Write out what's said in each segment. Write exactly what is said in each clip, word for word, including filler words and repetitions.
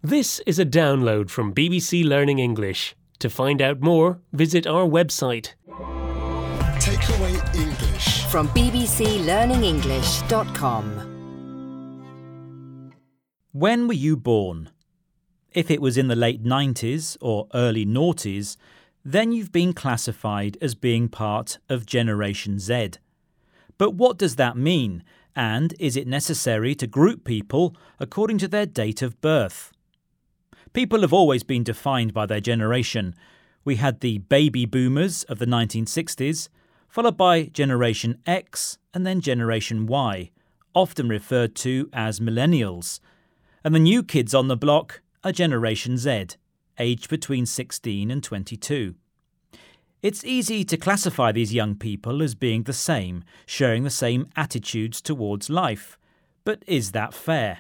This is a download from B B C Learning English. To find out more, visit our website. Takeaway English from b b c learning english dot com. When were you born? If it was in the late nineties or early noughties, then you've been classified as being part of Generation Z. But what does that mean, and is it necessary to group people according to their date of birth? People have always been defined by their generation. We had the baby boomers of the nineteen sixties, followed by Generation X and then Generation Y, often referred to as millennials. And the new kids on the block are Generation Z, aged between sixteen and twenty-two. It's easy to classify these young people as being the same, sharing the same attitudes towards life. But is that fair?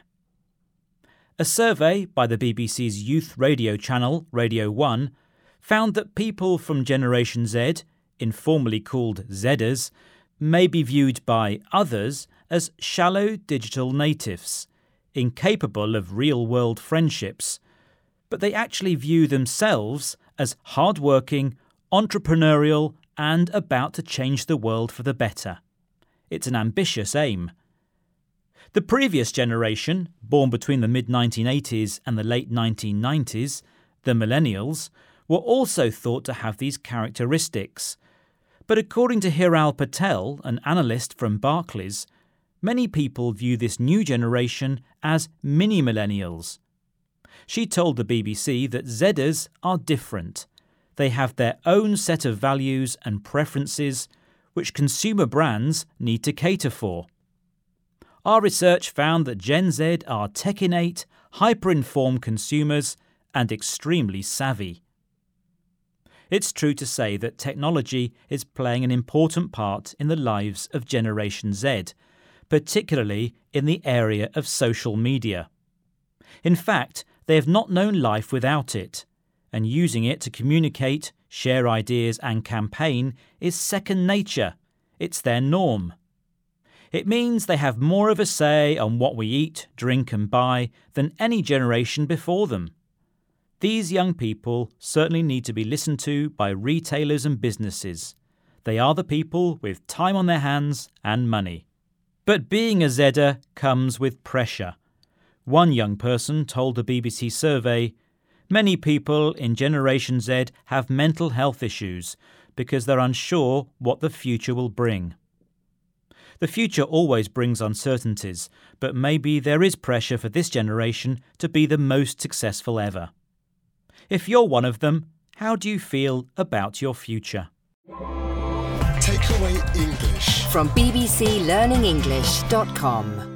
A survey by the B B C's youth radio channel, Radio one, found that people from Generation Z, informally called Zers, may be viewed by others as shallow digital natives, incapable of real-world friendships, but they actually view themselves as hard-working, entrepreneurial, and about to change the world for the better. It's an ambitious aim. The previous generation, born between the mid nineteen eighties and the late nineteen nineties, the millennials, were also thought to have these characteristics. But according to Hiral Patel, an analyst from Barclays, many people view this new generation as mini-millennials. She told the B B C that Zers are different. They have their own set of values and preferences, which consumer brands need to cater for. Our research found that Gen Z are tech-innate, hyper-informed consumers and extremely savvy. It's true to say that technology is playing an important part in the lives of Generation Z, particularly in the area of social media. In fact, they have not known life without it, and using it to communicate, share ideas and campaign is second nature. It's their norm. It means they have more of a say on what we eat, drink and buy than any generation before them. These young people certainly need to be listened to by retailers and businesses. They are the people with time on their hands and money. But being a Zer comes with pressure. One young person told the B B C survey, "Many people in Generation Z have mental health issues because they're unsure what the future will bring." The future always brings uncertainties, but maybe there is pressure for this generation to be the most successful ever. If you're one of them, how do you feel about your future? Takeaway English from b b c learning english dot com.